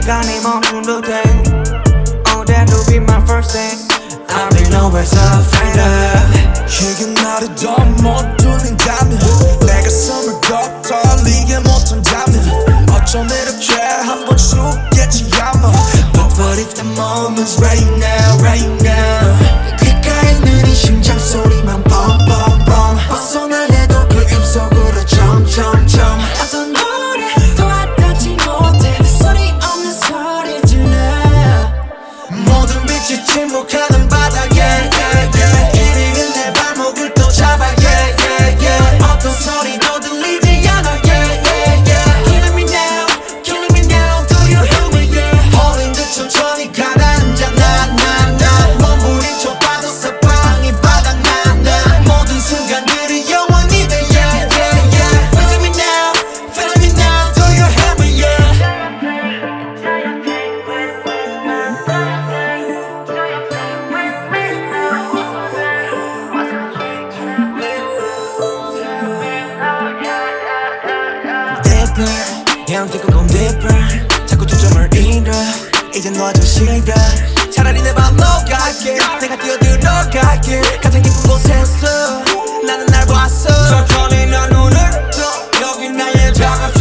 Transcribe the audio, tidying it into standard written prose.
시간이 멈춘 듯해. Oh, that'll be my first thing. I'll be nowhere so afraid. 이게 나를 더 못 돌린다면 내 가슴을 더 떨리게 못한다면 어쩜 이렇게 한번 죽겠지 아마. But if the moment's right now, right now. 귓가에 느린 심장 소리만 뻥뻥뻥 벗어나려도 그 입속으로 점점점 어떤 노래도 와닿지 못해. 소리 없는 소리 질러. 모든 빛이 침묵하는 바닥에 이리는 내 발목을 또 잡아 어떤 소리도 들리지 않아. Killing me now, killing me now. Do you hear me? 홀린 듯 천천히 가라앉아 나 몸부림쳐 봐도 사방이 바닥나 모든 순간들이 영원히 돼 Feeling me now, feeling me now. Do you hear me? Deeper, yeah I'm taking on deeper 자꾸 초점을 잃어 이제 너도 싫어 차라리 내 발로 갈게 내가 뛰어들어갈게 가장 깊은 곳에서 나는 날 봤어 천천히 난 눈을 떠. 여기 나의 작은